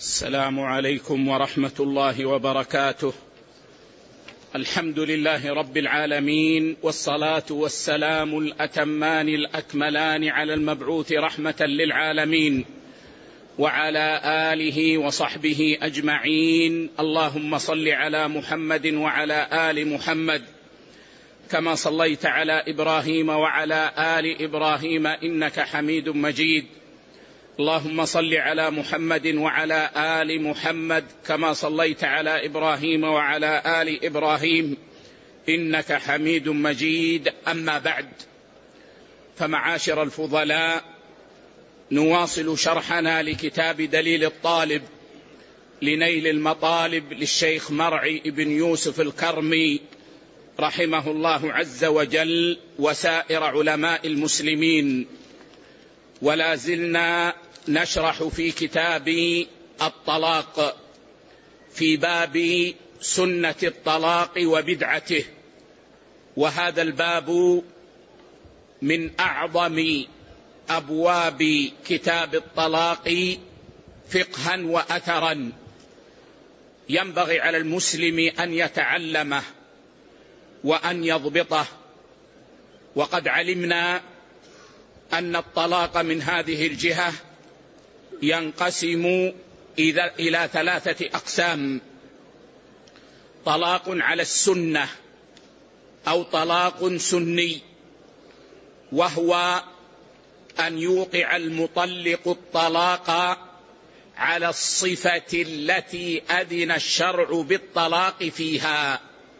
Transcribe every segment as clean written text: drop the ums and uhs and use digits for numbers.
السلام عليكم ورحمة الله وبركاته. الحمد لله رب العالمين، والصلاة والسلام الأتمان الأكملان على المبعوث رحمة للعالمين وعلى آله وصحبه أجمعين. اللهم صل على محمد وعلى آل محمد كما صليت على إبراهيم وعلى آل إبراهيم إنك حميد مجيد. اللهم صل على محمد وعلى آل محمد كما صليت على إبراهيم وعلى آل إبراهيم إنك حميد مجيد. أما بعد، فمعاشر الفضلاء، نواصل شرحنا لكتاب دليل الطالب لنيل المطالب للشيخ مرعي بن يوسف الكرمي رحمه الله عز وجل وسائر علماء المسلمين، ولا زلنا نشرح في كتاب الطلاق في باب سنة الطلاق وبدعته، وهذا الباب من أعظم أبواب كتاب الطلاق فقها وأثرا، ينبغي على المسلم أن يتعلمه وأن يضبطه. وقد علمنا أن الطلاق من هذه الجهة ينقسم إلى ثلاثة أقسام: طلاق على السنة أو طلاق سني، وهو أن يوقع المطلق الطلاق على الصفة التي أذن الشرع بالطلاق فيها،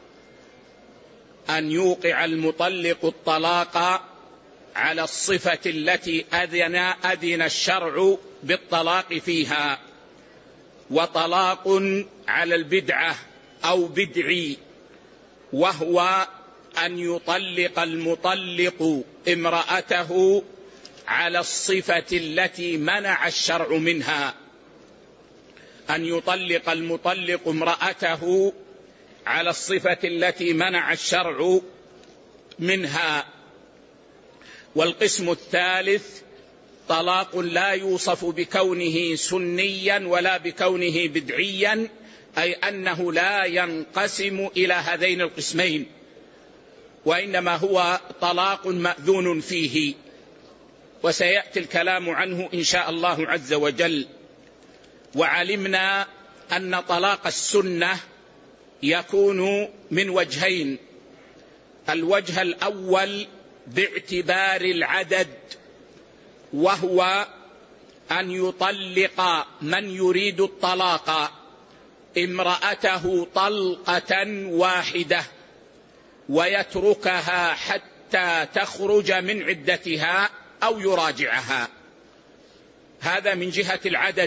أن يوقع المطلق الطلاق على الصفة التي أذن الشرع بالطلاق فيها. وطلاق على البدعة أو بدعي، وهو أن يطلق المطلق امرأته على الصفة التي منع الشرع منها، أن يطلق المطلق امرأته على الصفة التي منع الشرع منها. والقسم الثالث طلاق لا يوصف بكونه سنيا ولا بكونه بدعيا، أي أنه لا ينقسم إلى هذين القسمين، وإنما هو طلاق مأذون فيه، وسيأتي الكلام عنه إن شاء الله عز وجل. وعلمنا أن طلاق السنة يكون من وجهين: الوجه الأول باعتبار العدد، وهو أن يطلق من يريد الطلاق امرأته طلقة واحدة ويتركها حتى تخرج من عدتها أو يراجعها، هذا من جهة العدد.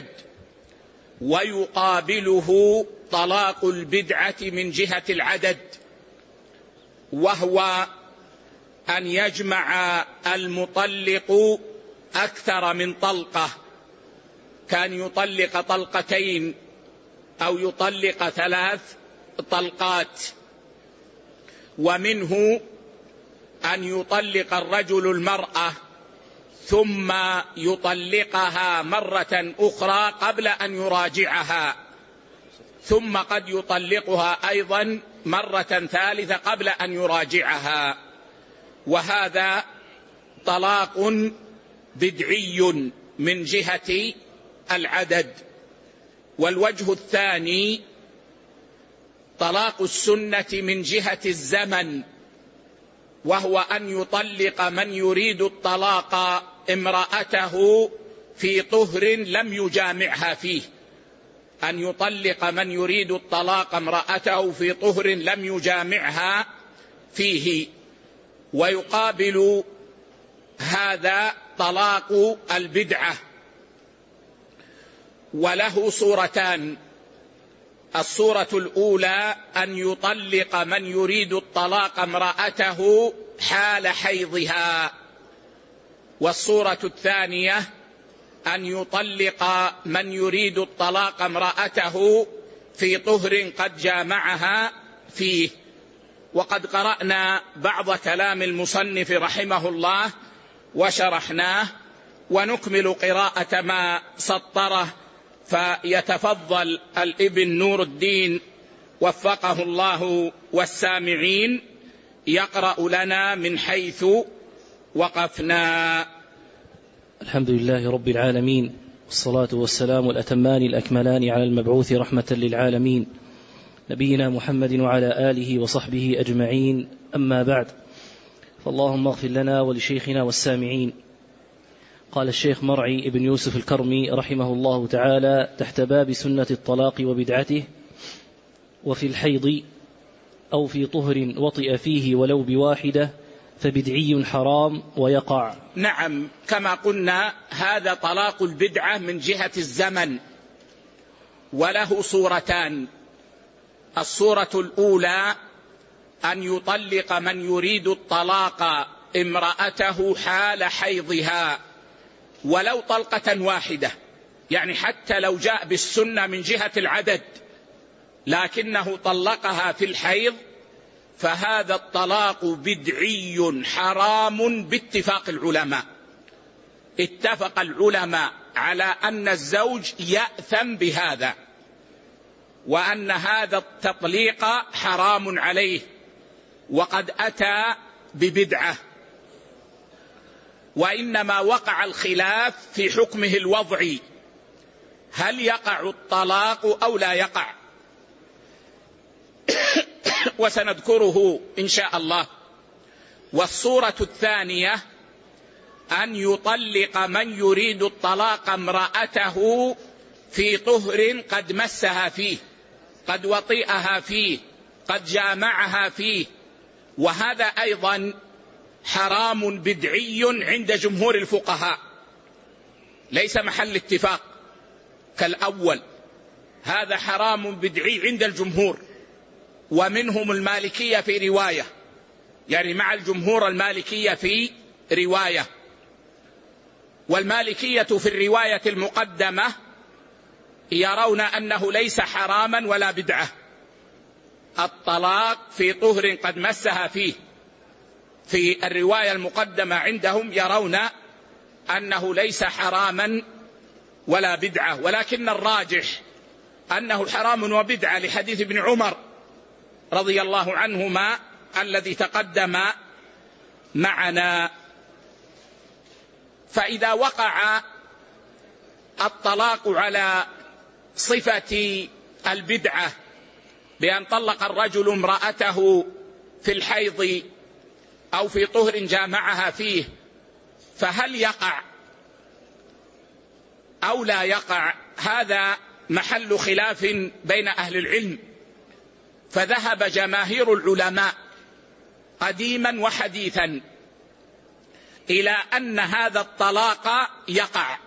ويقابله طلاق البدعة من جهة العدد، وهو أن يجمع المطلق أكثر من طلقة، كان يطلق طلقتين أو يطلق 3 طلقات. ومنه أن يطلق الرجل المرأة ثم يطلقها مرة أخرى قبل أن يراجعها، ثم قد يطلقها أيضا مرة ثالثة قبل أن يراجعها، وهذا طلاق بدعي من جهة العدد. والوجه الثاني طلاق السنة من جهة الزمن، وهو أن يطلق من يريد الطلاق امرأته في طهر لم يجامعها فيه، أن يطلق من يريد الطلاق امرأته في طهر لم يجامعها فيه. ويقابل هذا طلاق البدعة، وله صورتان: الصورة الأولى أن يطلق من يريد الطلاق امرأته حال حيضها، والصورة الثانية أن يطلق من يريد الطلاق امرأته في طهر قد جامعها فيه. وقد قرأنا بعض كلام المصنف رحمه الله وشرحناه، ونكمل قراءة ما سطره فيتفضل الابن نور الدين وفقه الله والسامعين يقرأ لنا من حيث وقفنا. الحمد لله رب العالمين، والصلاة والسلام الأتمان الأكملان على المبعوث رحمة للعالمين نبينا محمد وعلى آله وصحبه أجمعين، أما بعد، فاللهم اغفر لنا ولشيخنا والسامعين. قال الشيخ مرعي ابن يوسف الكرمي رحمه الله تعالى تحت باب سنة الطلاق وبدعته: وفي الحيض أو في طهر وطئ فيه ولو بواحدة فبدعي حرام ويقع. نعم، كما قلنا هذا طلاق البدعة من جهة الزمن، وله صورتان. الصورة الأولى أن يطلق من يريد الطلاق امرأته حال حيضها ولو طلقة واحدة، يعني حتى لو جاء بالسنة من جهة العدد لكنه طلقها في الحيض، فهذا الطلاق بدعي حرام باتفاق العلماء. اتفق العلماء على أن الزوج يأثم بهذا، وأن هذا التطليق حرام عليه، وقد أتى ببدعة. وإنما وقع الخلاف في حكمه الوضعي، هل يقع الطلاق أو لا يقع؟ وسنذكره إن شاء الله. والصورة الثانية أن يطلق من يريد الطلاق امرأته في طهر قد مسها فيه، قد وطئها فيه، قد جامعها فيه، وهذا أيضا حرام بدعي عند جمهور الفقهاء، ليس محل اتفاق كالأول. هذا حرام بدعي عند الجمهور، ومنهم المالكية في رواية، يعني مع الجمهور المالكية في رواية. والمالكية في الرواية المقدمة يرون أنه ليس حراما ولا بدعة الطلاق في طهر قد مسها فيه. في الرواية المقدمة عندهم يرون أنه ليس حراما ولا بدعة، ولكن الراجح أنه حرام وبدعة لحديث ابن عمر رضي الله عنهما الذي تقدم معنا. فإذا وقع الطلاق على صفة البدعة بأن طلق الرجل امرأته في الحيض أو في طهر جامعها فيه، فهل يقع أو لا يقع؟ هذا محل خلاف بين أهل العلم. فذهب جماهير العلماء قديما وحديثا إلى أن هذا الطلاق يقع،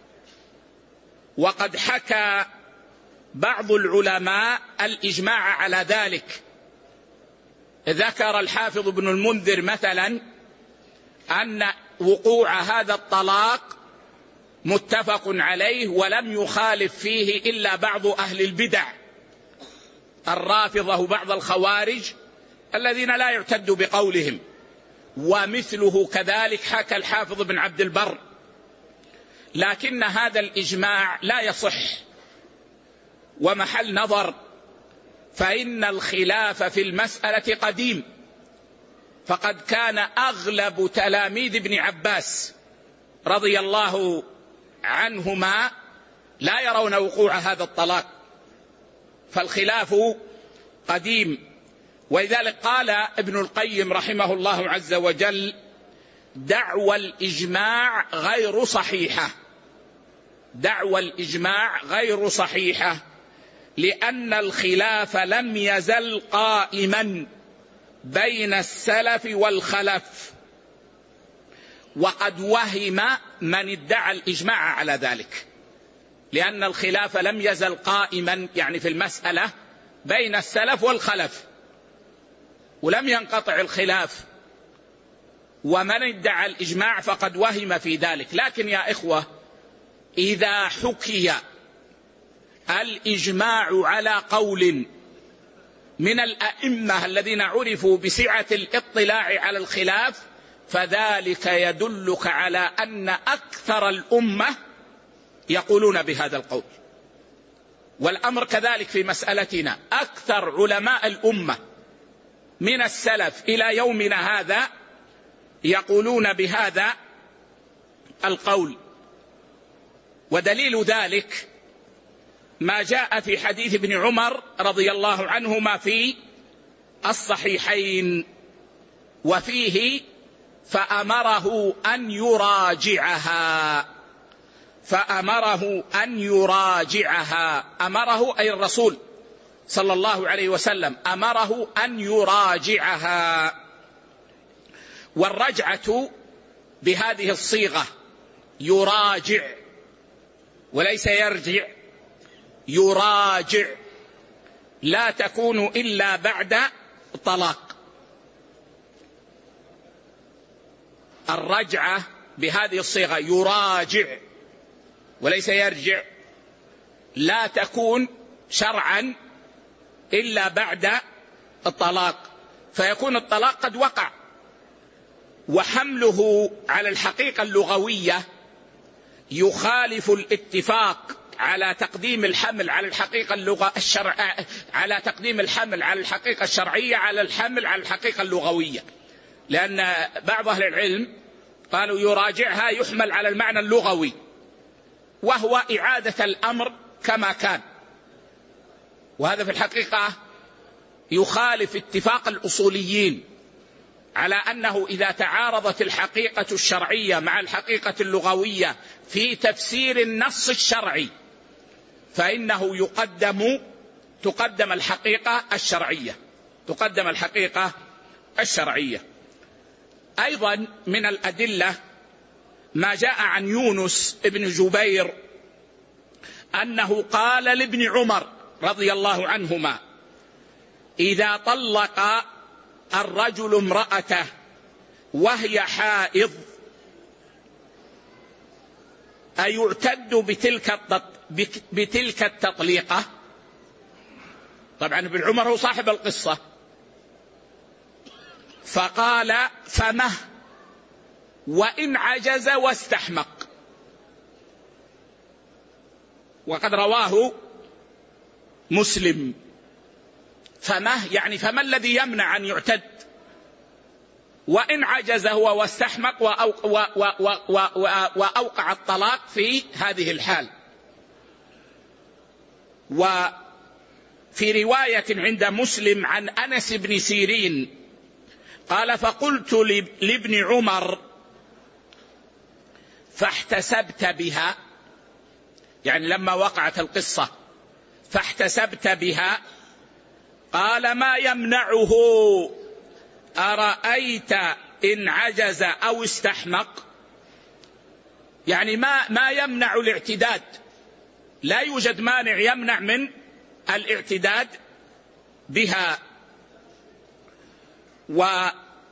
وقد حكى بعض العلماء الإجماع على ذلك. ذكر الحافظ ابن المنذر مثلا أن وقوع هذا الطلاق متفق عليه، ولم يخالف فيه إلا بعض أهل البدع، الرافضة وبعض الخوارج الذين لا يعتد بقولهم. ومثله كذلك حكى الحافظ بن عبد البر. لكن هذا الإجماع لا يصح ومحل نظر، فإن الخلاف في المسألة قديم. فقد كان أغلب تلاميذ ابن عباس رضي الله عنهما لا يرون وقوع هذا الطلاق، فالخلاف قديم. ولذلك قال ابن القيم رحمه الله عز وجل: دعوى الإجماع غير صحيحة، دعوى الإجماع غير صحيحة، لأن الخلاف لم يزل قائما بين السلف والخلف، وقد وهم من ادعى الإجماع على ذلك، لأن الخلاف لم يزل قائما يعني في المسألة بين السلف والخلف، ولم ينقطع الخلاف. ومن ادعى الإجماع فقد وهم في ذلك. لكن يا إخوة، إذا حكي الإجماع على قول من الأئمة الذين عرفوا بسعة الاطلاع على الخلاف، فذلك يدلك على أن أكثر الأمة يقولون بهذا القول، والأمر كذلك في مسألتنا. أكثر علماء الأمة من السلف إلى يومنا هذا يقولون بهذا القول، ودليل ذلك ما جاء في حديث ابن عمر رضي الله عنهما في الصحيحين، وفيه فأمره أن يراجعها. أمره أي الرسول صلى الله عليه وسلم أمره أن يراجعها. والرجعة بهذه الصيغة يراجع وليس يرجع، يراجع، لا تكون إلا بعد طلاق. الرجعة بهذه الصيغة يراجع وليس يرجع لا تكون شرعا إلا بعد الطلاق، فيكون الطلاق قد وقع. وحمله على الحقيقة اللغوية يخالف الاتفاق على تقديم الحمل على الحقيقة على تقديم الحمل على الحقيقة الشرعية على الحمل على الحقيقة اللغوية، لأن بعض أهل العلم قالوا يراجعها يحمل على المعنى اللغوي، وهو إعادة الأمر كما كان، وهذا في الحقيقة يخالف اتفاق الأصوليين على أنه إذا تعارضت الحقيقة الشرعية مع الحقيقة اللغوية في تفسير النص الشرعي فإنه تقدم الحقيقة الشرعية. أيضا من الأدلة ما جاء عن يونس بن جبير أنه قال لابن عمر رضي الله عنهما: إذا طلق الرجل امرأته وهي حائض أيعتد بتلك التطليقة؟ طبعا ابن عمر هو صاحب القصة، فقال: فمه وإن عجز واستحمق. وقد رواه مسلم. فمه يعني فما الذي يمنع أن يعتد، وإن عجز هو واستحمق وأوقع الطلاق في هذه الحال. وفي رواية عند مسلم عن أنس بن سيرين قال: فقلت لابن عمر فاحتسبت بها، يعني لما وقعت القصة فاحتسبت بها، قال: ما يمنعه، أرأيت إن عجز أو استحمق؟ يعني ما يمنع الاعتداد، لا يوجد مانع يمنع من الاعتداد بها. وفي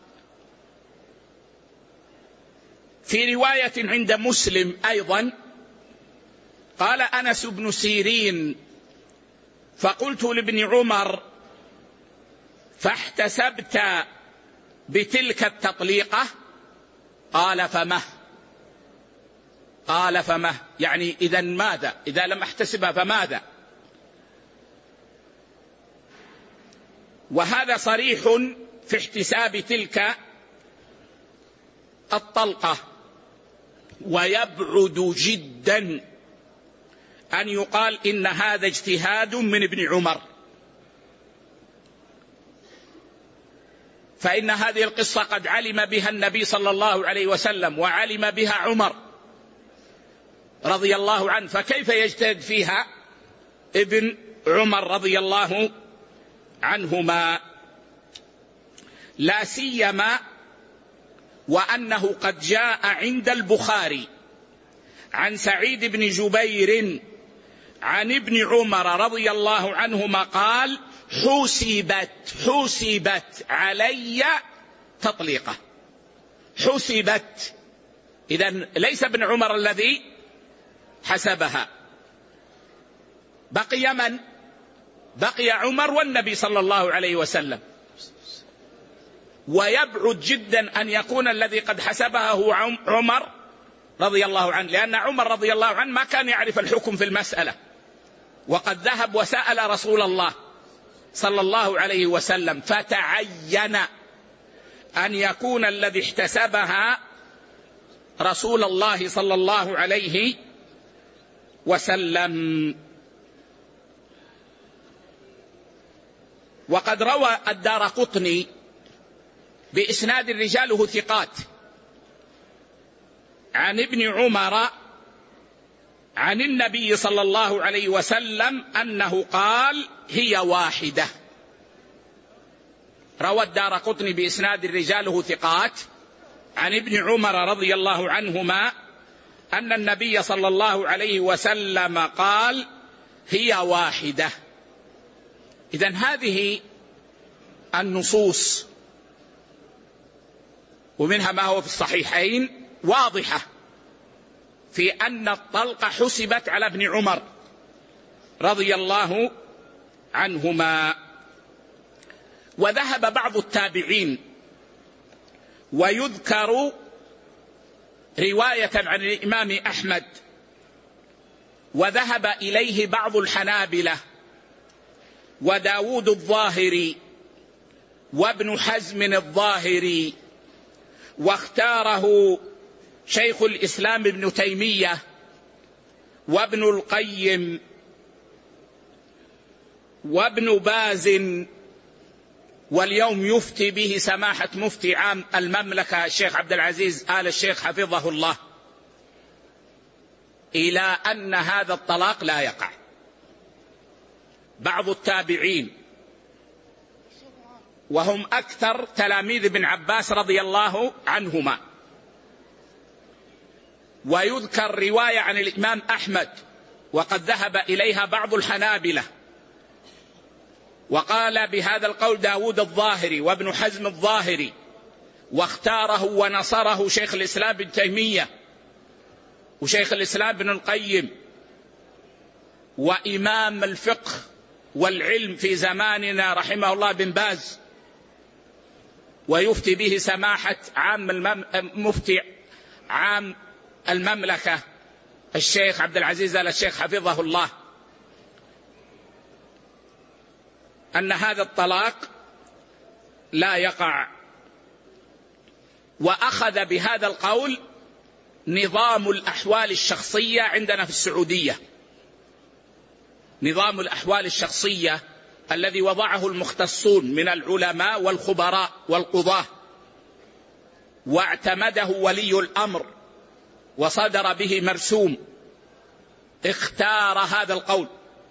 رواية عند مسلم أيضا قال أنس بن سيرين: فقلت لابن عمر فاحتسبت بتلك التطليقة؟ قال: فمه، يعني إذا ماذا؟ إذا لم احتسبها فماذا؟ وهذا صريح في احتساب تلك الطلقة، ويبعد جدا أن يقال إن هذا اجتهاد من ابن عمر، فإن هذه القصة قد علم بها النبي صلى الله عليه وسلم وعلم بها عمر رضي الله عنه، فكيف يجتهد فيها ابن عمر رضي الله عنهما؟ لا سيما وأنه قد جاء عند البخاري عن سعيد بن جبير عن ابن عمر رضي الله عنهما قال: حسبت علي تطليقة. حسبت، إذن ليس ابن عمر الذي حسبها، بقي من؟ بقي عمر والنبي صلى الله عليه وسلم. ويبعد جدا أن يكون الذي قد حسبها هو عمر رضي الله عنه، لأن عمر رضي الله عنه ما كان يعرف الحكم في المسألة، وقد ذهب وسأل رسول الله صلى الله عليه وسلم، فتعين أن يكون الذي احتسبها رسول الله صلى الله عليه وسلم. وقد روى الدارقطني بإسناد رجاله ثقات عن ابن عمر عن النبي صلى الله عليه وسلم أنه قال: هي واحدة. روى الدارقطني بإسناد رجاله ثقات عن ابن عمر رضي الله عنهما أن النبي صلى الله عليه وسلم قال: هي واحدة. إذن هذه النصوص ومنها ما هو في الصحيحين واضحة في أن الطلقة حسبت على ابن عمر رضي الله عنهما. وذهب بعض التابعين، ويذكر رواية عن الإمام أحمد، وذهب إليه بعض الحنابلة وداود الظاهري وابن حزم الظاهري، واختاره شيخ الإسلام ابن تيمية وابن القيم وابن باز، واليوم يفتي به سماحة مفتي عام المملكة الشيخ عبد العزيز آل الشيخ حفظه الله، إلى أن هذا الطلاق لا يقع. بعض التابعين وهم أكثر تلاميذ ابن عباس رضي الله عنهما، ويذكر رواية عن الإمام أحمد وقد ذهب إليها بعض الحنابلة، وقال بهذا القول داود الظاهري وابن حزم الظاهري، واختاره ونصره شيخ الإسلام ابن تيمية وشيخ الإسلام ابن القيم وإمام الفقه والعلم في زماننا رحمه الله بن باز، ويفتي به سماحة مفتي عام المملكة الشيخ عبد العزيز آل الشيخ حفظه الله، أن هذا الطلاق لا يقع. وأخذ بهذا القول نظام الأحوال الشخصية عندنا في السعودية، نظام الأحوال الشخصية الذي وضعه المختصون من العلماء والخبراء والقضاة، واعتمده ولي الأمر وصدر به مرسوم، اختار هذا القول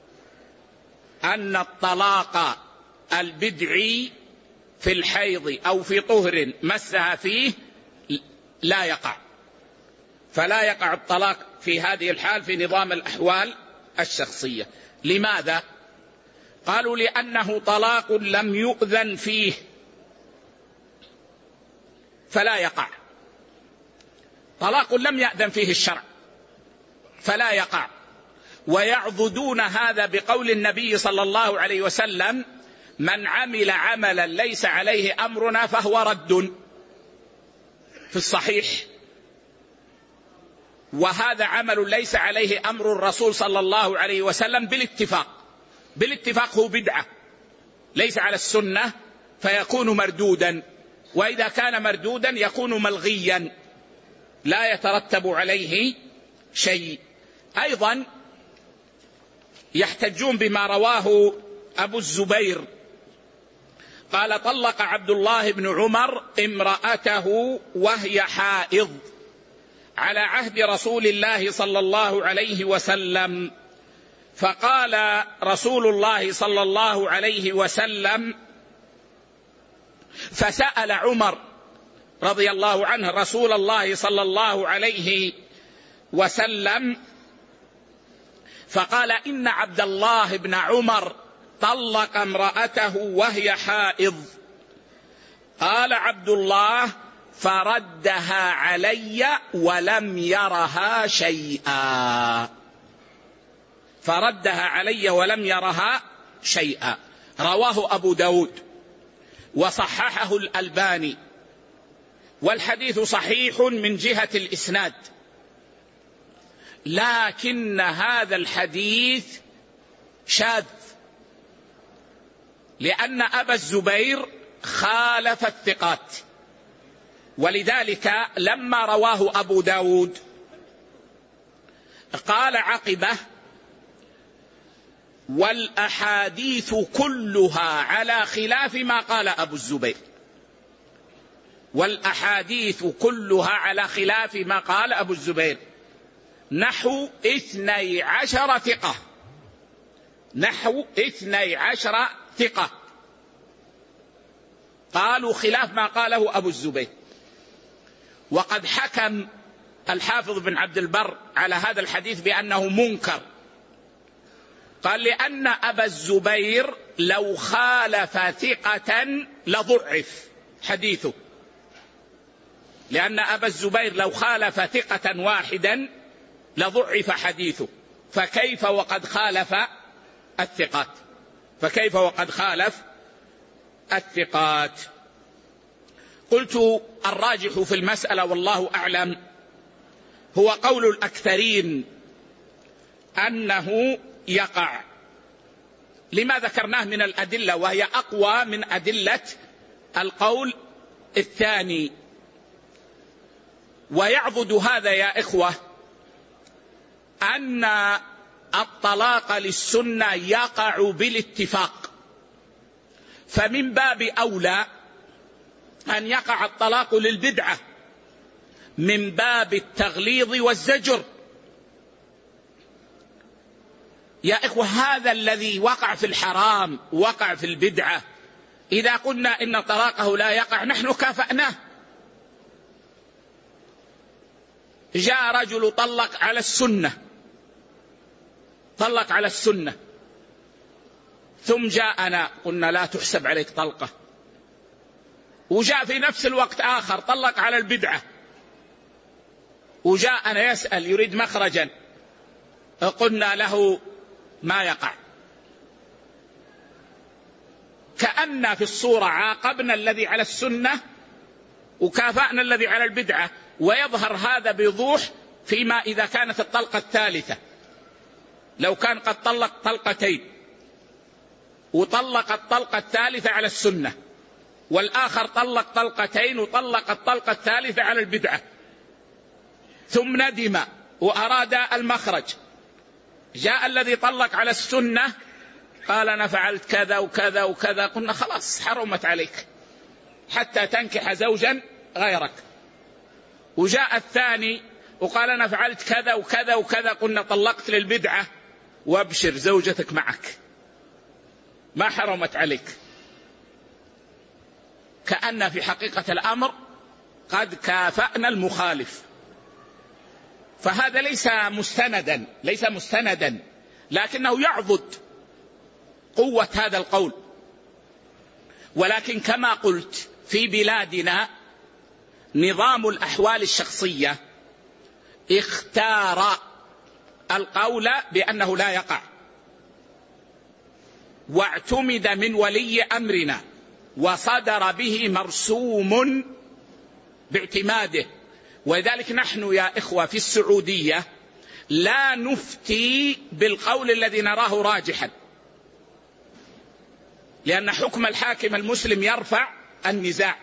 أن الطلاق البدعي في الحيض أو في طهر مسها فيه لا يقع، فلا يقع الطلاق في هذه الحال في نظام الأحوال الشخصية. لماذا؟ قالوا لأنه طلاق لم يؤذن فيه فلا يقع، طلاق لم يأذن فيه الشرع فلا يقع. ويعضدون هذا بقول النبي صلى الله عليه وسلم: من عمل عملا ليس عليه أمرنا فهو رد، في الصحيح. وهذا عمل ليس عليه أمر الرسول صلى الله عليه وسلم بالاتفاق هو بدعة، ليس على السنة فيكون مردودا، وإذا كان مردودا يكون ملغيا لا يترتب عليه شيء. أيضا يحتجون بما رواه أبو الزبير قال: طلق عبد الله بن عمر امرأته وهي حائض على عهد رسول الله صلى الله عليه وسلم، فقال رسول الله صلى الله عليه وسلم، فسأل عمر رضي الله عنه رسول الله صلى الله عليه وسلم فقال: إن عبد الله بن عمر طلق امرأته وهي حائض. قال عبد الله: فردها علي ولم يرها شيئا، فردها علي ولم يرها شيئا. رواه أبو داود وصححه الألباني، والحديث صحيح من جهة الإسناد، لكن هذا الحديث شاذ، لأن أبا الزبير خالف الثقات، ولذلك لما رواه أبو داود قال عقبه: والأحاديث كلها على خلاف ما قال أبو الزبير. والأحاديث كلها على خلاف ما قال أبو الزبير، نحو 12 ثقة، نحو 12 ثقة قالوا خلاف ما قاله أبو الزبير. وقد حكم الحافظ بن عبد البر على هذا الحديث بأنه منكر، قال: لأن أبا الزبير لو خالف ثقة لضعف حديثه، لأن أبا الزبير لو خالف ثقة واحدا لضعف حديثه، فكيف وقد خالف الثقات، فكيف وقد خالف الثقات. قلت: الراجح في المسألة والله أعلم هو قول الأكثرين أنه يقع، لما ذكرناه من الأدلة، وهي أقوى من أدلة القول الثاني. ويعضد هذا يا إخوة أن الطلاق للسنة يقع بالاتفاق، فمن باب أولى أن يقع الطلاق للبدعة من باب التغليظ والزجر. يا إخوة، هذا الذي وقع في الحرام وقع في البدعة، إذا قلنا إن طلاقه لا يقع نحن كافأناه. جاء رجل طلق على السنة، طلق على السنة، ثم جاءنا قلنا لا تحسب عليك طلقة. وجاء في نفس الوقت آخر طلق على البدعة، وجاءنا يسأل يريد مخرجا، قلنا له ما يقع. كأن في الصورة عاقبنا الذي على السنة وكافأنا الذي على البدعة. ويظهر هذا بوضوح فيما إذا كانت الطلقة الثالثة، لو كان قد طلق طلقتين وطلق الطلقة الثالثة على السنة، والآخر طلق طلقتين وطلق الطلقة الثالثة على البدعة، ثم ندم وأراد المخرج، جاء الذي طلق على السنة قال: أنا فعلت كذا وكذا وكذا، قلنا خلاص حرمت عليك حتى تنكح زوجا غيرك. وجاء الثاني وقال: أنا فعلت كذا وكذا وكذا، قلنا طلقت للبدعة وابشر زوجتك معك، ما حرمت عليك. كأن في حقيقة الأمر قد كافأنا المخالف. فهذا ليس مستندا، لكنه يعضد قوة هذا القول. ولكن كما قلت في بلادنا نظام الأحوال الشخصية اختار القول بأنه لا يقع، واعتمد من ولي أمرنا وصدر به مرسوم باعتماده. ولذلك نحن يا إخوة في السعودية لا نفتي بالقول الذي نراه راجحا، لأن حكم الحاكم المسلم يرفع النزاع،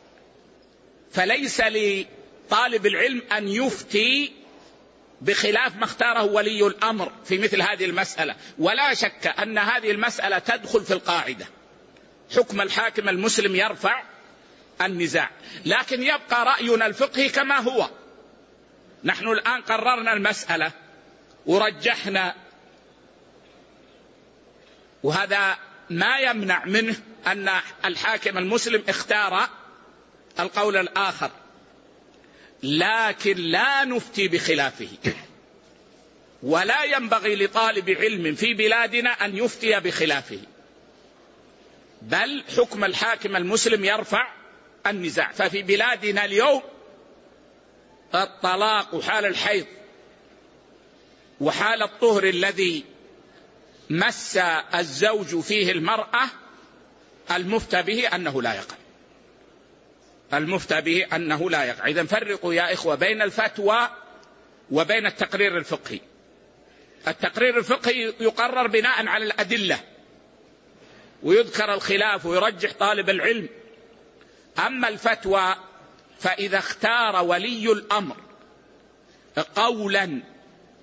فليس لطالب العلم أن يفتي بخلاف ما اختاره ولي الأمر في مثل هذه المسألة. ولا شك أن هذه المسألة تدخل في القاعدة، حكم الحاكم المسلم يرفع النزاع، لكن يبقى رأينا الفقهي كما هو. نحن الآن قررنا المسألة ورجحنا، وهذا ما يمنع منه أن الحاكم المسلم اختار القول الآخر، لكن لا نفتي بخلافه. ولا ينبغي لطالب علم في بلادنا أن يفتي بخلافه، بل حكم الحاكم المسلم يرفع النزاع. ففي بلادنا اليوم الطلاق وحال الحيض وحال الطهر الذي مس الزوج فيه المرأة المفتى به أنه لا يقع، المفتى به أنه لا يقع. إذن فرقوا يا إخوة بين الفتوى وبين التقرير الفقهي. التقرير الفقهي يقرر بناء على الأدلة ويذكر الخلاف ويرجح طالب العلم. أما الفتوى فإذا اختار ولي الأمر قولا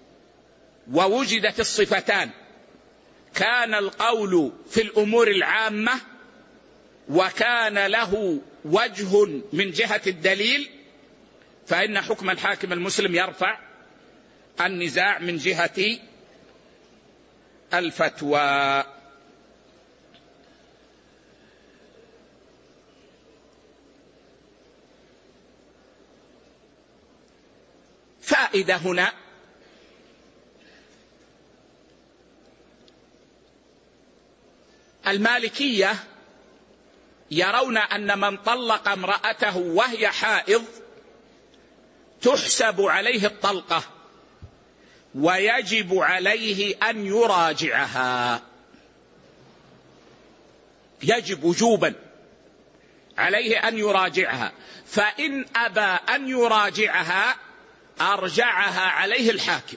ووجدت الصفتان، كان القول في الأمور العامة وكان له وجه من جهة الدليل، فإن حكم الحاكم المسلم يرفع النزاع من جهة الفتوى. فائدة هنا: المالكية يرون أن من طلق امرأته وهي حائض تحسب عليه الطلقة ويجب عليه أن يراجعها، يجب وجوبا عليه أن يراجعها، فإن أبى أن يراجعها أرجعها عليه الحاكم،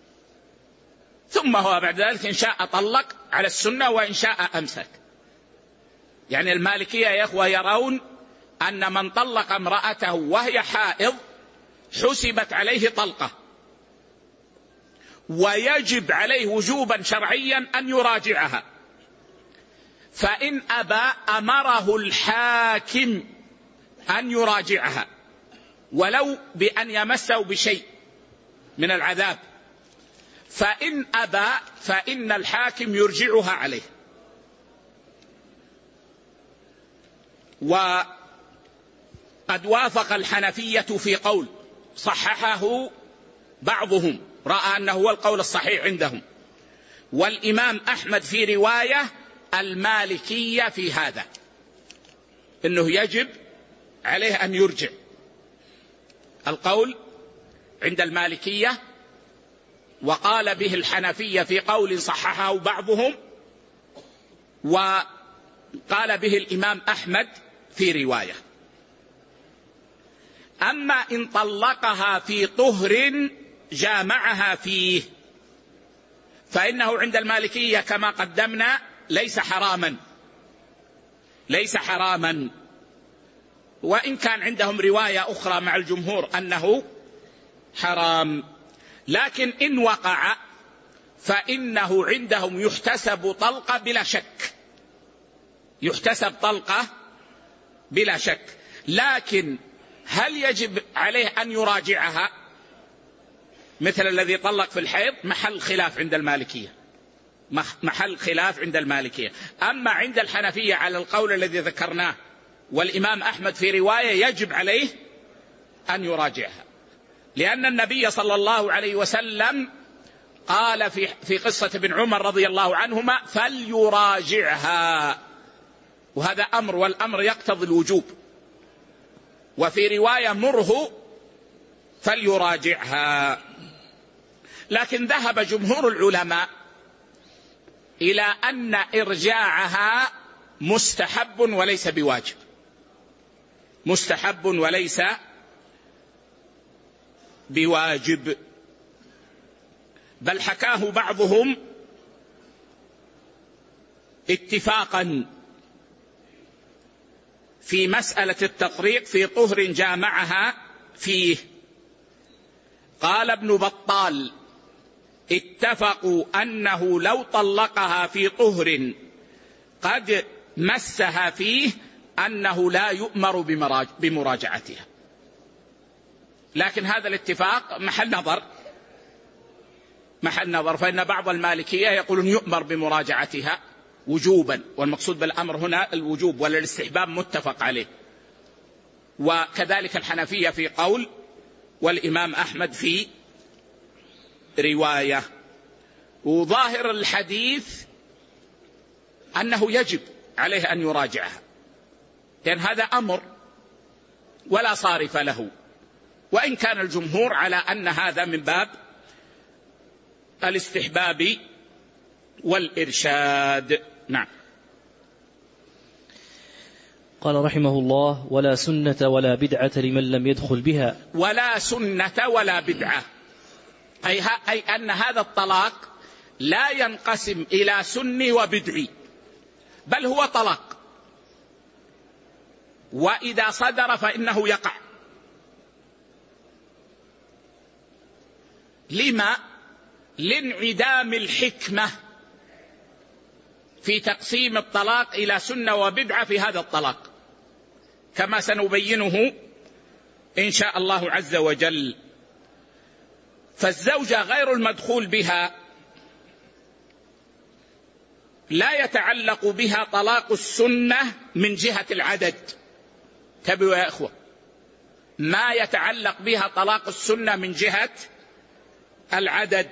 ثم هو بعد ذلك إن شاء طلق على السنة وإن شاء أمسك. يعني المالكية يا إخوة يرون أن من طلق امرأته وهي حائض حسبت عليه طلقة ويجب عليه وجوبا شرعيا أن يراجعها، فإن أبى أمره الحاكم أن يراجعها ولو بأن يمسه بشيء من العذاب، فإن أبى فإن الحاكم يرجعها عليه. وقد وافق الحنفية في قول صححه بعضهم، رأى أنه هو القول الصحيح عندهم، والإمام أحمد في رواية المالكية في هذا، أنه يجب عليه أن يرجع. القول عند المالكية وقال به الحنفية في قول صححه بعضهم، وقال به الإمام أحمد في رواية. أما إن طلقها في طهر جامعها فيه فإنه عند المالكية كما قدمنا ليس حراما، ليس حراما، وإن كان عندهم رواية أخرى مع الجمهور أنه حرام. لكن إن وقع فإنه عندهم يحتسب طلقة بلا شك، يحتسب طلقة بلا شك. لكن هل يجب عليه أن يراجعها مثل الذي طلق في الحيض؟ محل خلاف عند المالكية، محل خلاف عند المالكية. أما عند الحنفية على القول الذي ذكرناه والإمام أحمد في رواية يجب عليه أن يراجعها، لأن النبي صلى الله عليه وسلم قال في قصة ابن عمر رضي الله عنهما فليراجعها، وهذا أمر والأمر يقتضي الوجوب، وفي رواية مره فليراجعها. لكن ذهب جمهور العلماء إلى أن إرجاعها مستحب وليس بواجب، مستحب وليس بواجب، بل حكاه بعضهم اتفاقا في مسألة التطريق في طهر جامعها فيه. قال ابن بطال اتفقوا أنه لو طلقها في طهر قد مسها فيه أنه لا يؤمر بمراجعتها. لكن هذا الاتفاق محل نظر، فإن بعض المالكية يقولون يؤمر بمراجعتها وجوبا، والمقصود بالأمر هنا الوجوب ولا الاستحباب متفق عليه، وكذلك الحنفية في قول والإمام أحمد في رواية. وظاهر الحديث أنه يجب عليه أن يراجعها، لأن هذا أمر ولا صارف له، وإن كان الجمهور على أن هذا من باب الاستحباب والإرشاد. نعم. قال رحمه الله: ولا سنة ولا بدعة لمن لم يدخل بها. ولا سنة ولا بدعة، أي أن هذا الطلاق لا ينقسم إلى سني وبدعي، بل هو طلاق، وإذا صدر فإنه يقع. لما؟ لانعدام الحكمة في تقسيم الطلاق إلى سنة وبدعة في هذا الطلاق، كما سنبينه إن شاء الله عز وجل. فالزوجة غير المدخول بها لا يتعلق بها طلاق السنة من جهة العدد. تبوا يا إخوة، ما يتعلق بها طلاق السنة من جهة العدد،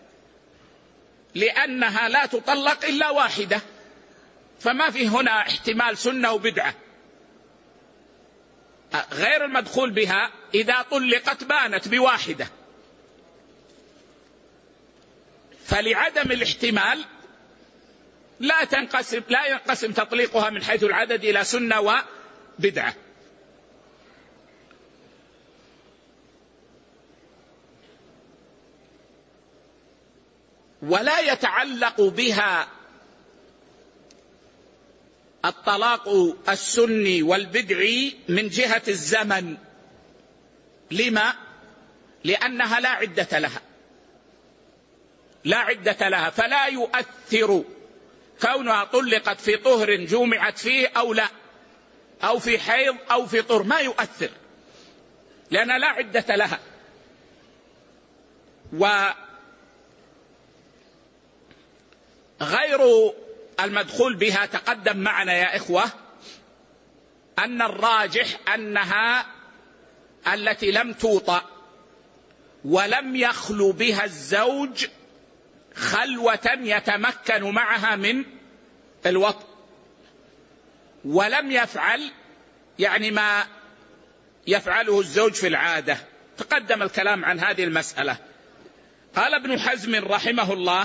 لأنها لا تطلق إلا واحدة، فما في هنا احتمال سنة وبدعة. غير المدخول بها إذا طلقت بانت بواحدة، فلعدم الاحتمال لا ينقسم تطليقها من حيث العدد إلى سنة وبدعة. ولا يتعلق بها الطلاق السني والبدعي من جهة الزمن. لما؟ لأنها لا عدة لها، فلا يؤثر كونها طلقت في طهر جمعت فيه أو لا، أو في حيض أو في طهر، ما يؤثر لأنها لا عدة لها. وغير المدخول بها تقدم معنا يا إخوة أن الراجح أنها التي لم توطأ ولم يخلو بها الزوج خلوة يتمكن معها من الوطء، ولم يفعل يعني ما يفعله الزوج في العادة. تقدم الكلام عن هذه المسألة. قال ابن حزم رحمه الله: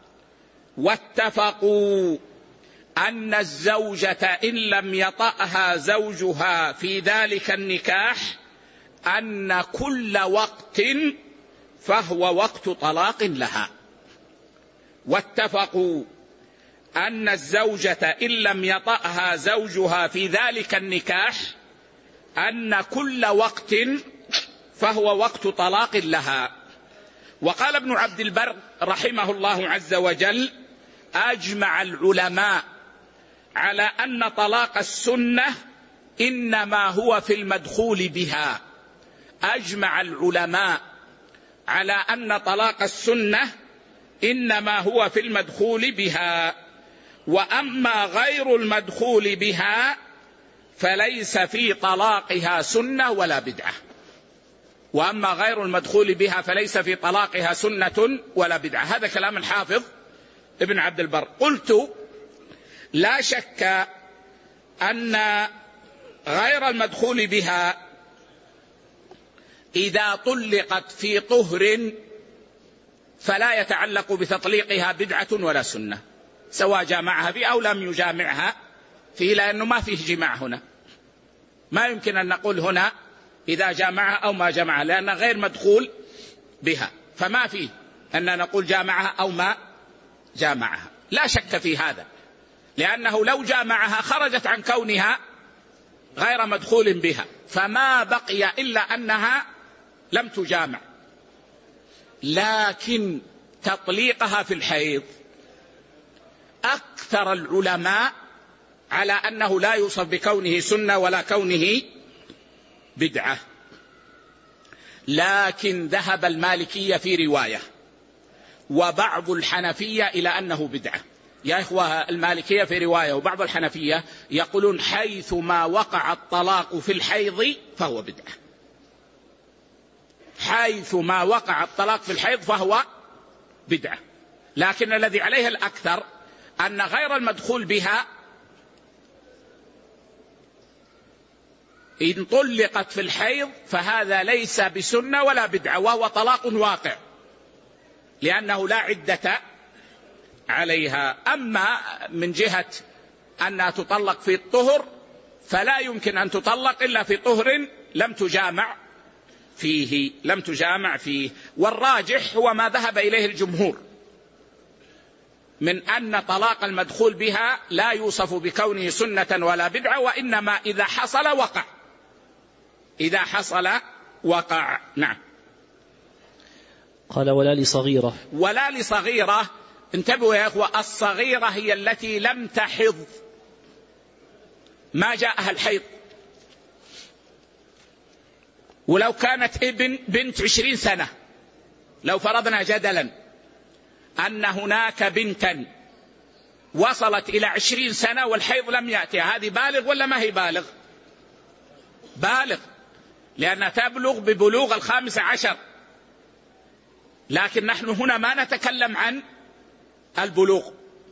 واتفقوا أن الزوجة إن لم يطأها زوجها في ذلك النكاح أن كل وقت فهو وقت طلاق لها. واتفقوا أن الزوجة إن لم يطأها زوجها في ذلك النكاح أن كل وقت فهو وقت طلاق لها. وقال ابن عبد البر رحمه الله عز وجل: أجمع العلماء على أن طلاق السنة إنما هو في المدخول بها. أجمع العلماء على أن طلاق السنة إنما هو في المدخول بها، وأما غير المدخول بها فليس في طلاقها سنة ولا بدعة. وأما غير المدخول بها فليس في طلاقها سنة ولا بدعة. هذا كلام الحافظ ابن عبد البر. قلت: لا شك أن غير المدخول بها إذا طلقت في طهر فلا يتعلق بتطليقها بدعة ولا سنة، سواء جامعها فيه أو لم يجامعها فيه، لأنه ما فيه جماع هنا. ما يمكن أن نقول هنا إذا جامعها أو ما جامعها، لأن غير مدخول بها، فما فيه أن نقول جامعها أو ما جامعها. لا شك في هذا، لأنه لو جامعها خرجت عن كونها غير مدخول بها، فما بقي إلا أنها لم تجامع. لكن تطليقها في الحيض أكثر العلماء على أنه لا يوصف بكونه سنة ولا كونه بدعة. لكن ذهب المالكية في رواية وبعض الحنفية إلى أنه بدعة. يا إخوة، المالكية في رواية وبعض الحنفية يقولون حيث ما وقع الطلاق في الحيض فهو بدعة. حيث ما وقع الطلاق في الحيض فهو بدعة. لكن الذي عليه الأكثر أن غير المدخول بها إن طلقت في الحيض فهذا ليس بسنة ولا بدعة، وهو طلاق واقع لأنه لا عدة عليها. أما من جهة أنها تطلق في الطهر فلا يمكن أن تطلق إلا في طهر لم تجامع فيه. والراجح هو ما ذهب إليه الجمهور، من أن طلاق المدخول بها لا يوصف بكونه سنة ولا بدعة، وإنما إذا حصل وقع، إذا حصل وقع. نعم. قال ولا لصغيرة. ولا لصغيرة، انتبهوا يا أخوة، الصغيرة هي التي لم تحض، ما جاءها الحيض. ولو كانت بنت 20 سنة، لو فرضنا جدلا أن هناك بنتا وصلت إلى 20 سنة والحيض لم يأتيها، هذه بالغ ولا ما هي بالغ؟ بالغ، لأنها تبلغ ببلوغ 15. لكن نحن هنا ما نتكلم عن البلوغ،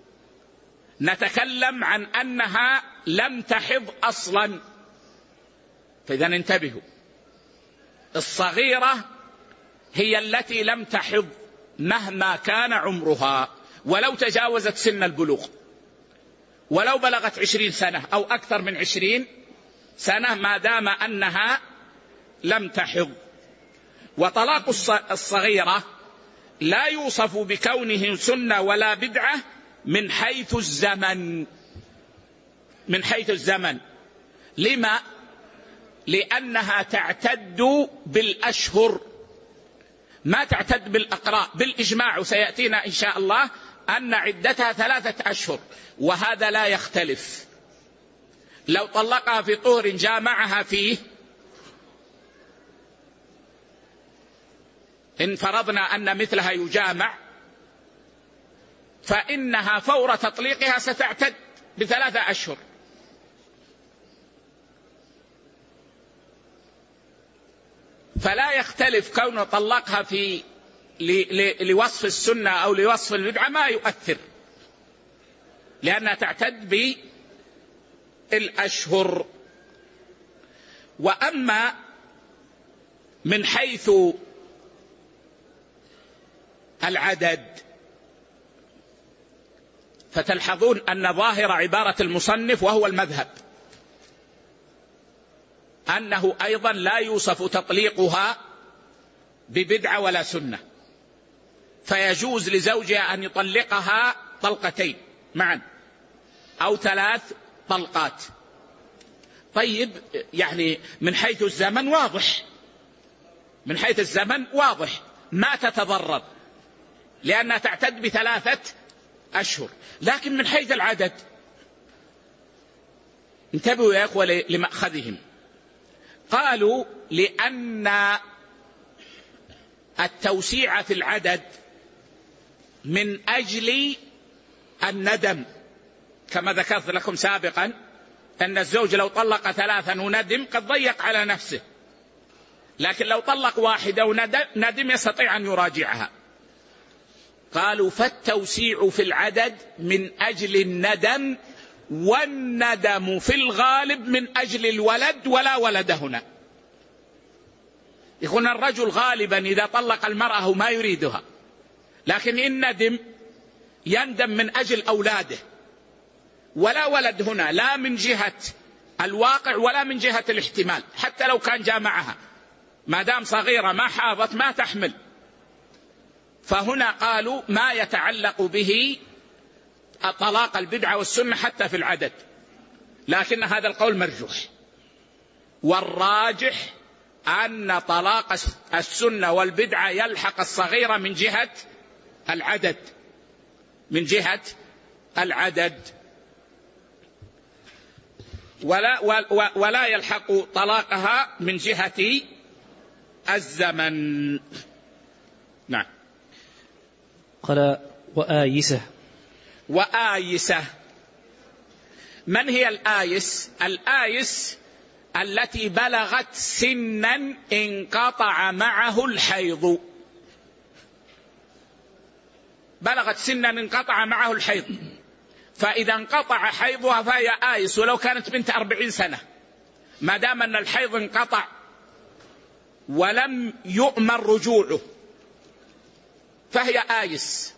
نتكلم عن أنها لم تحض أصلا. فإذا انتبهوا، الصغيرة هي التي لم تحض مهما كان عمرها، ولو تجاوزت سن البلوغ، ولو بلغت 20 سنة أو أكثر من 20 سنة، ما دام أنها لم تحض. وطلاق الصغيرة لا يوصف بكونه سنة ولا بدعة من حيث الزمن، من حيث الزمن. لما؟ لأنها تعتد بالأشهر، ما تعتد بالأقراء بالإجماع، وسيأتينا إن شاء الله أن عدتها 3 أشهر، وهذا لا يختلف. لو طلقها في طهر جامعها فيه، إن فرضنا أن مثلها يجامع، فإنها فور تطليقها ستعتد ب3 أشهر. فلا يختلف كون طلقها في لوصف السنة أو لوصف البدعة، ما يؤثر، لأنها تعتد بالأشهر. وأما من حيث العدد، فتلحظون أن ظاهر عبارة المصنف وهو المذهب أنه أيضا لا يوصف تطليقها ببدعة ولا سنة، فيجوز لزوجها أن يطلقها طلقتين معا أو 3 طلقات. طيب، يعني من حيث الزمن واضح، من حيث الزمن واضح ما تتضرر، لأنها تعتد ب3 أشهر. لكن من حيث العدد، انتبهوا يا أخوة لمأخذهم، قالوا لأن التوسيع في العدد من أجل الندم، كما ذكرت لكم سابقا أن الزوج لو طلق 3 وندم قد ضيق على نفسه، لكن لو طلق 1 وندم يستطيع أن يراجعها. قالوا فالتوسيع في العدد من أجل الندم، والندم في الغالب من أجل الولد، ولا ولد هنا. يكون الرجل غالبا إذا طلق المرأة ما يريدها، لكن إن ندم يندم من أجل أولاده، ولا ولد هنا، لا من جهة الواقع ولا من جهة الاحتمال، حتى لو كان جامعها ما دام صغيرة ما حاضت ما تحمل. فهنا قالوا ما يتعلق به طلاق البدعة والسنة حتى في العدد، لكن هذا القول مرجوح، والراجح أن طلاق السنة والبدعة يلحق الصغيرة من جهة العدد، من جهة العدد، ولا يلحق طلاقها من جهة الزمن. نعم. قال وآيسة. وآيسة، من هي الآيس؟ الآيس التي بلغت سنا انقطع معه الحيض، بلغت سنا انقطع معه الحيض، فإذا انقطع حيضها فهي آيس، ولو كانت بنت 40 سنة ما دام أن الحيض انقطع ولم يؤمن رجوعه فهي آيس.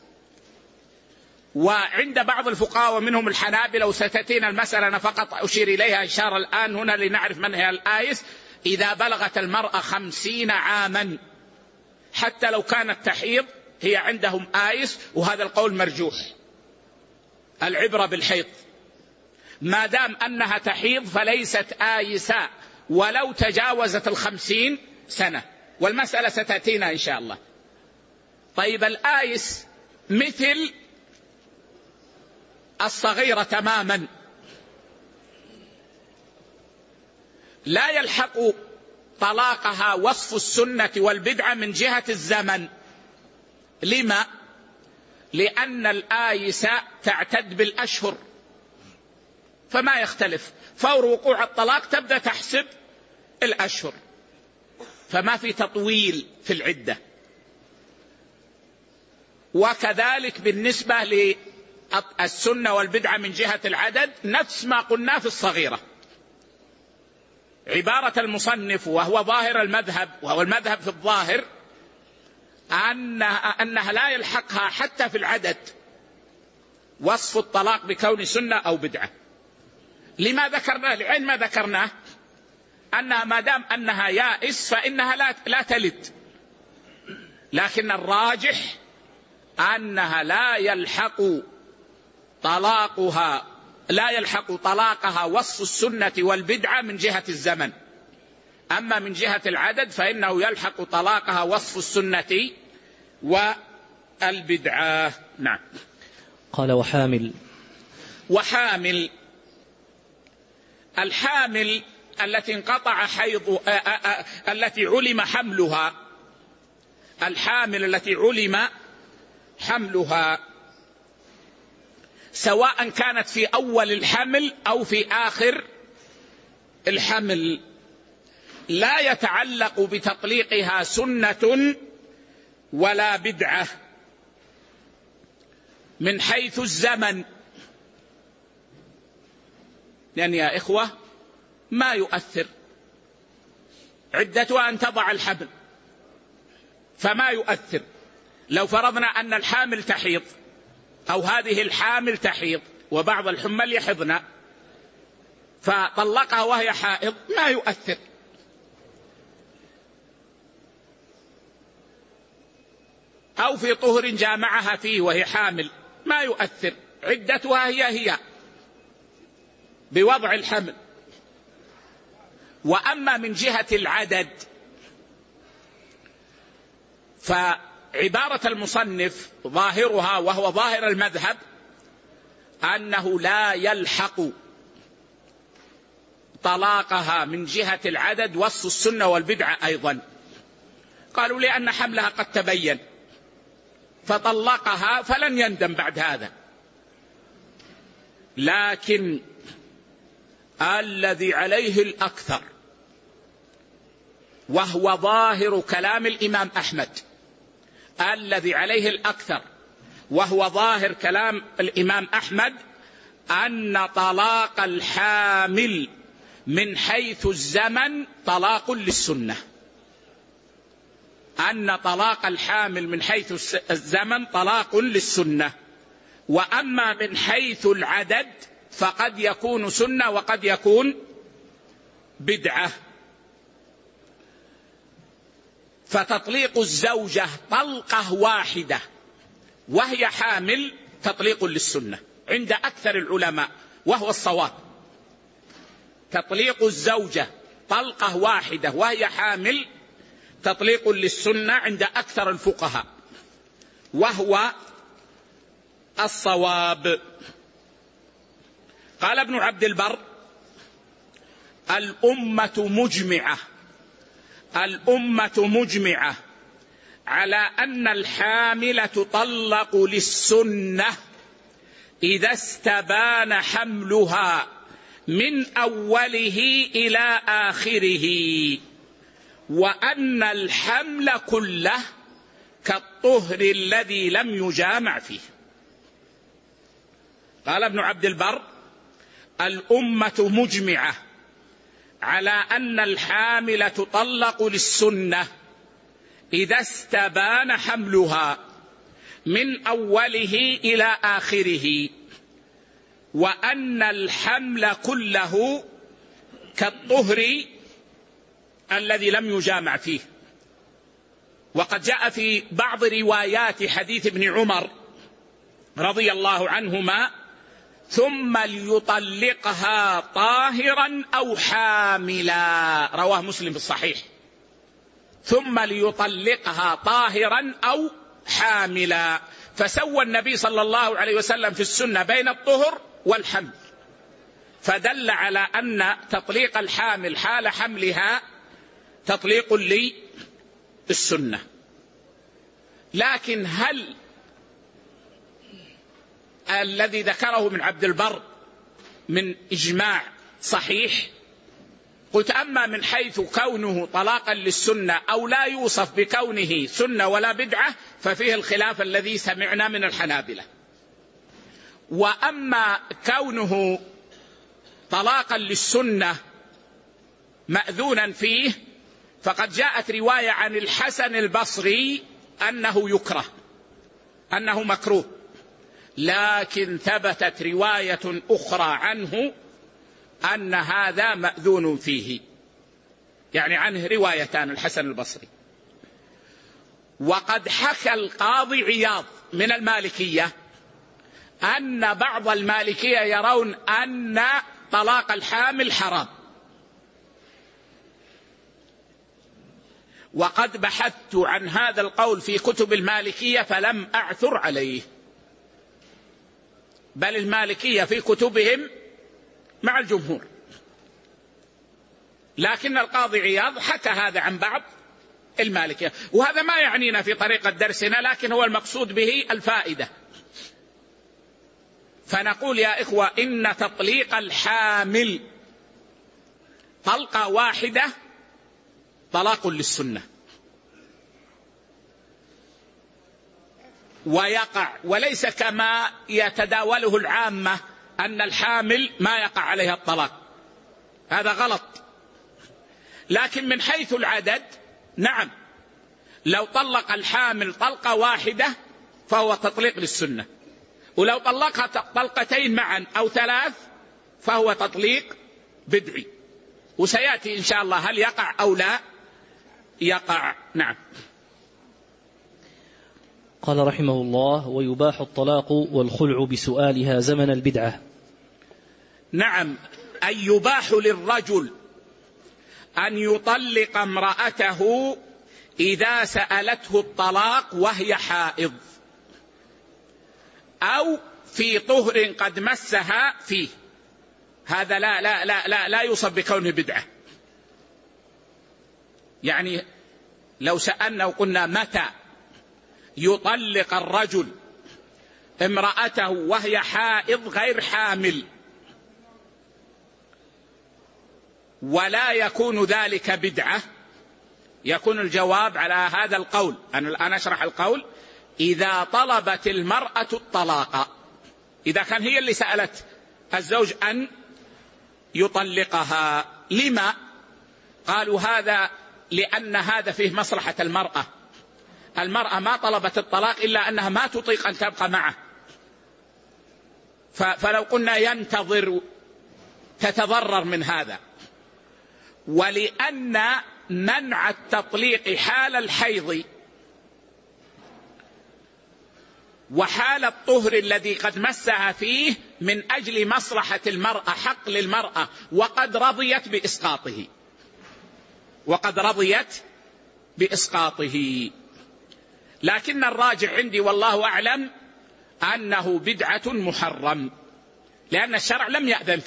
وعند بعض الفقهاء ومنهم الحنابلة، وستأتينا المسألة أنا فقط أشير إليها إشارة الآن هنا لنعرف من هي الآيس، إذا بلغت المرأة 50 عاما حتى لو كانت تحيض هي عندهم آيس، وهذا القول مرجوح، العبرة بالحيض، ما دام أنها تحيض فليست آيسة ولو تجاوزت 50 سنة، والمسألة ستأتينا إن شاء الله. طيب الآيس مثل الصغيرة تماما، لا يلحق طلاقها وصف السنة والبدعة من جهة الزمن. لما؟ لأن الآيس تعتد بالأشهر، فما يختلف، فور وقوع الطلاق تبدأ تحسب الأشهر، فما في تطويل في العدة. وكذلك بالنسبة للسنة والبدعة من جهة العدد نفس ما قلنا في الصغيرة. عبارة المصنف وهو ظاهر المذهب، وهو المذهب في الظاهر، أنها لا يلحقها حتى في العدد وصف الطلاق بكون سنة أو بدعة. لما ذكرناه؟ لعين ما ذكرناه أنها ما دام أنها يائس فإنها لا تلد، لكن الراجح أنها لا يلحق طلاقها وصف السنة والبدعة من جهة الزمن. أما من جهة العدد فإنه يلحق طلاقها وصف السنة والبدعة. نعم. قال وحامل الحامل التي انقطع حيض التي علم حملها، الحامل التي علم حملها سواء كانت في أول الحمل أو في آخر الحمل لا يتعلق بتطليقها سنة ولا بدعة من حيث الزمن. يعني يا إخوة ما يؤثر، عدتها أن تضع الحبل فما يؤثر. لو فرضنا أن الحامل تحيض أو هذه الحامل تحيض وبعض الحمل يحضن فطلقها وهي حائض ما يؤثر. أو في طهر جامعها فيه وهي حامل ما يؤثر، عدتها هي بوضع الحمل. وأما من جهة العدد فعبارة المصنف ظاهرها وهو ظاهر المذهب أنه لا يلحق طلاقها من جهة العدد وصف السنة والبدعة أيضا. قالوا لأن حملها قد تبين فطلقها فلن يندم بعد هذا. لكن الذي عليه الأكثر وهو ظاهر كلام الإمام أحمد، الذي عليه الأكثر وهو ظاهر كلام الإمام أحمد أن طلاق الحامل من حيث الزمن طلاق للسنة، أن طلاق الحامل من حيث الزمن طلاق للسنة. وأما من حيث العدد فقد يكون سنة وقد يكون بدعة. فتطليق الزوجة طلقة واحدة وهي حامل تطليق للسنة عند أكثر العلماء وهو الصواب. تطليق الزوجة طلقة واحدة وهي حامل تطليق للسنة عند أكثر الفقهاء وهو الصواب. قال ابن عبد البر: الأمة مجمعة على أن الحامل تطلق للسنة إذا استبان حملها من أوله إلى آخره، وأن الحمل كله كالطهر الذي لم يجامع فيه. قال ابن عبد البر: الأمة مجمعة على أن الحامل تطلق للسنة إذا استبان حملها من أوله إلى آخره، وأن الحمل كله كالطهر الذي لم يجامع فيه. وقد جاء في بعض روايات حديث ابن عمر رضي الله عنهما ثم ليطلقها طاهرا أو حاملا، رواه مسلم في الصحيح. ثم ليطلقها طاهرا أو حاملا، فسوى النبي صلى الله عليه وسلم في السنة بين الطهر والحمل، فدل على أن تطليق الحامل حال حملها تطليق للسنة. لكن هل الذي ذكره من عبد البر من إجماع صحيح؟ قلت أما من حيث كونه طلاقا للسنة أو لا يوصف بكونه سنة ولا بدعة ففيه الخلاف الذي سمعنا من الحنابلة. وأما كونه طلاقا للسنة مأذونا فيه فقد جاءت رواية عن الحسن البصري أنه يكره، أنه مكروه، لكن ثبتت رواية أخرى عنه أن هذا مأذون فيه، يعني عنه روايتان الحسن البصري. وقد حكى القاضي عياض من المالكية أن بعض المالكية يرون أن طلاق الحامل حرام، وقد بحثت عن هذا القول في كتب المالكية فلم أعثر عليه، بل المالكية في كتبهم مع الجمهور. لكن القاضي عياض حكى هذا عن بعض المالكية، وهذا ما يعنينا في طريقة درسنا، لكن هو المقصود به الفائدة. فنقول يا إخوة إن تطليق الحامل طلقة واحدة طلاق للسنة، ويقع، وليس كما يتداوله العامة أن الحامل ما يقع عليها الطلاق، هذا غلط. لكن من حيث العدد نعم، لو طلق الحامل طلقة واحدة فهو تطليق للسنة، ولو طلقها طلقتين معا أو ثلاث فهو تطليق بدعي، وسيأتي إن شاء الله هل يقع أو لا يقع. نعم. قال رحمه الله: ويباح الطلاق والخلع بسؤالها زمن البدعة. نعم، أي يباح للرجل أن يطلق امرأته إذا سألته الطلاق وهي حائض أو في طهر قد مسها فيه، هذا لا يوصف بكونه بدعة. يعني لو سألنا وقلنا متى يطلق الرجل امرأته وهي حائض غير حامل ولا يكون ذلك بدعة، يكون الجواب على هذا القول. أنا الآن أشرح القول: إذا طلبت المرأة الطلاق، إذا كان هي اللي سألت الزوج أن يطلقها. لما؟ قالوا هذا لأن هذا فيه مصلحة المرأة. المرأة ما طلبت الطلاق إلا أنها ما تطيق أن تبقى معه، فلو قلنا ينتظر تتضرر من هذا. ولأن منع التطليق حال الحيض وحال الطهر الذي قد مسها فيه من أجل مصلحة المرأة، حق للمرأة، وقد رضيت بإسقاطه. لكن الراجع عندي والله أعلم أنه بدعة محرم، لأن الشرع لم يأذن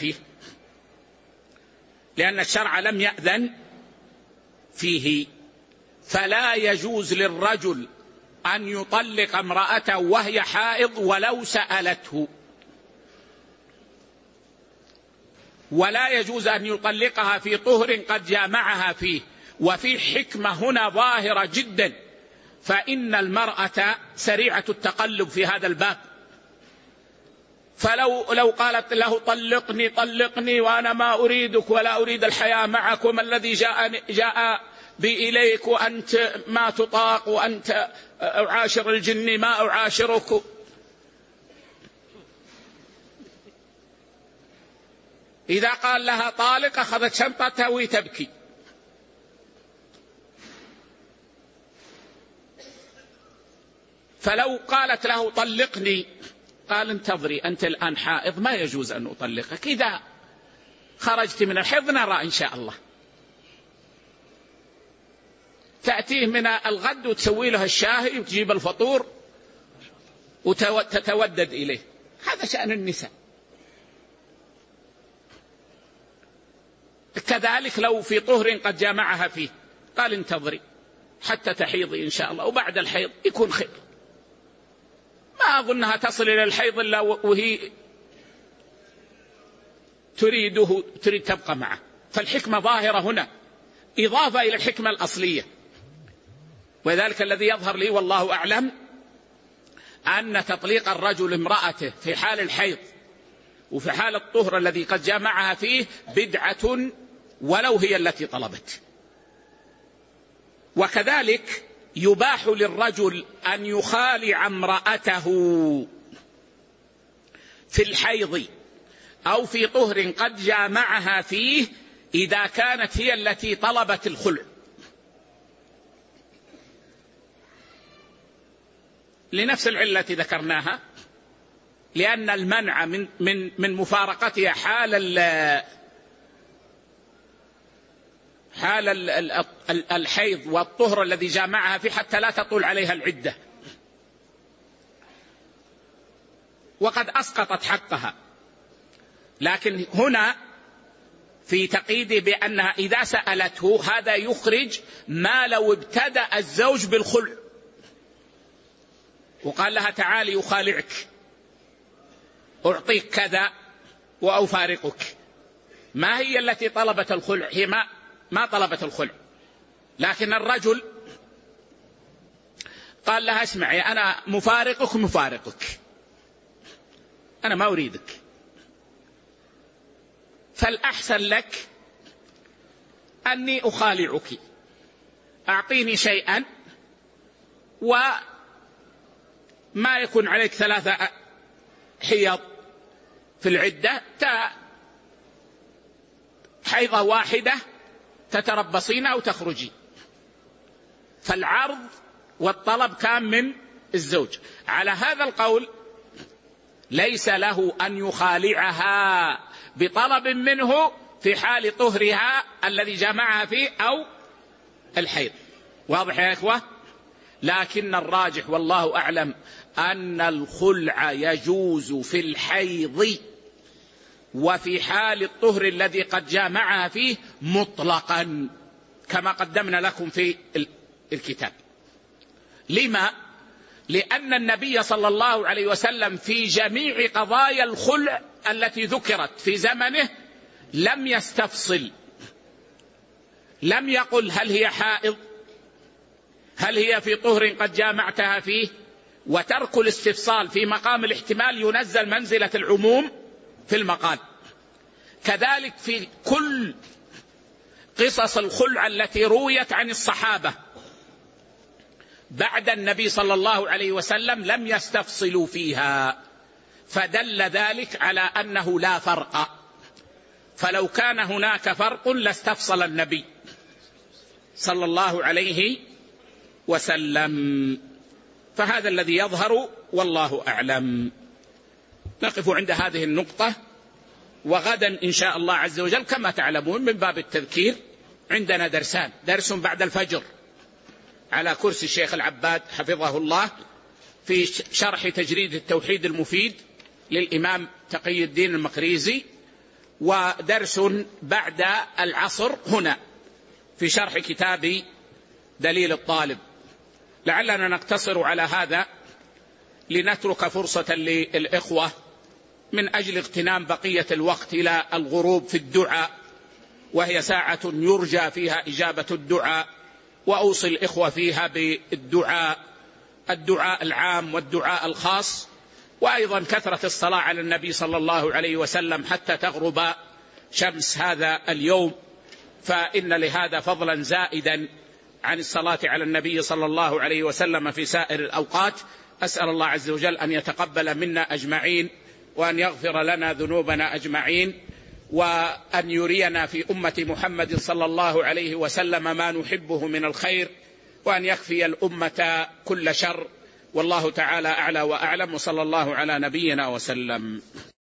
فيه، فلا يجوز للرجل أن يطلق امرأته وهي حائض ولو سألته، ولا يجوز أن يطلقها في طهر قد جامعها فيه. وفي حكمة هنا ظاهرة جدا، فإن المرأة سريعة التقلب في هذا الباب، فلو قالت له طلقني وأنا ما أريدك ولا أريد الحياة معك، وما الذي جاء بي إليك وأنت ما تطاق وأنت أعاشر الجن ما أعاشرك، إذا قال لها طالق أخذت شنطتها وتبكي. فلو قالت له قال انتظري أنت الآن حائض ما يجوز أن أطلقك، إذا خرجت من الحيض نرى إن شاء الله. تأتيه من الغد وتسوي له الشاهي وتجيب الفطور وتتودد إليه، هذا شأن النساء. كذلك لو في طهر قد جامعها فيه قال انتظري حتى تحيضي إن شاء الله، وبعد الحيض يكون خير. ما أظنها تصل إلى الحيض إلا وهي تريد تبقى معه، فالحكمة ظاهرة هنا إضافة إلى الحكمة الأصلية. وذلك الذي يظهر لي والله أعلم أن تطليق الرجل امرأته في حال الحيض وفي حال الطهر الذي قد جامعها فيه بدعة ولو هي التي طلبت. وكذلك يباح للرجل أن يخالع امرأته في الحيض أو في طهر قد جامعها فيه إذا كانت هي التي طلبت الخلع، لنفس العلة التي ذكرناها، لأن المنع من مفارقتها حال الحيض والطهر الذي جامعها فيه حتى لا تطول عليها العدة، وقد أسقطت حقها. لكن هنا في تقييد بأنها إذا سألته هذا يخرج ما لو ابتدأ الزوج بالخلع وقال لها تعالي أخالعك أعطيك كذا وأفارقك، ما هي التي طلبت الخلع، هي ما طلبت الخلع، لكن الرجل قال لها اسمعي أنا مفارقك أنا ما أريدك، فالأحسن لك أني أخالعك، أعطيني شيئا وما يكون عليك 3 حيض في العدة، حيضة واحدة تتربصين أو تخرجي. فالعرض والطلب كان من الزوج. على هذا القول ليس له أن يخالعها بطلب منه في حال طهرها الذي جمعها فيه أو الحيض. واضح يا إخوة؟ لكن الراجح والله أعلم أن الخلع يجوز في الحيض وفي حال الطهر الذي قد جامعها فيه مطلقا كما قدمنا لكم في الكتاب. لما؟ لأن النبي صلى الله عليه وسلم في جميع قضايا الخلع التي ذكرت في زمنه لم يستفصل، لم يقل هل هي حائض، هل هي في طهر قد جامعتها فيه، وترك الاستفصال في مقام الاحتمال ينزل منزلة العموم في المقال. كذلك في كل قصص الخلع التي رويت عن الصحابة بعد النبي صلى الله عليه وسلم لم يستفصلوا فيها، فدل ذلك على أنه لا فرق، فلو كان هناك فرق لاستفصل النبي صلى الله عليه وسلم. فهذا الذي يظهر والله أعلم. نقف عند هذه النقطة، وغدا إن شاء الله عز وجل كما تعلمون من باب التذكير عندنا درسان، درس بعد الفجر على كرسي الشيخ العباد حفظه الله في شرح تجريد التوحيد المفيد للإمام تقي الدين المقريزي، ودرس بعد العصر هنا في شرح كتاب دليل الطالب. لعلنا نقتصر على هذا لنترك فرصة للإخوة من أجل اغتنام بقية الوقت إلى الغروب في الدعاء، وهي ساعة يرجى فيها إجابة الدعاء، وأوصي الإخوة فيها بالدعاء، الدعاء العام والدعاء الخاص، وأيضا كثرة الصلاة على النبي صلى الله عليه وسلم حتى تغرب شمس هذا اليوم، فإن لهذا فضلا زائدا عن الصلاة على النبي صلى الله عليه وسلم في سائر الأوقات. أسأل الله عز وجل أن يتقبل منا أجمعين، وأن يغفر لنا ذنوبنا أجمعين، وأن يرينا في أمة محمد صلى الله عليه وسلم ما نحبه من الخير، وأن يكفي الأمة كل شر، والله تعالى أعلى وأعلم، وصلى الله على نبينا وسلم.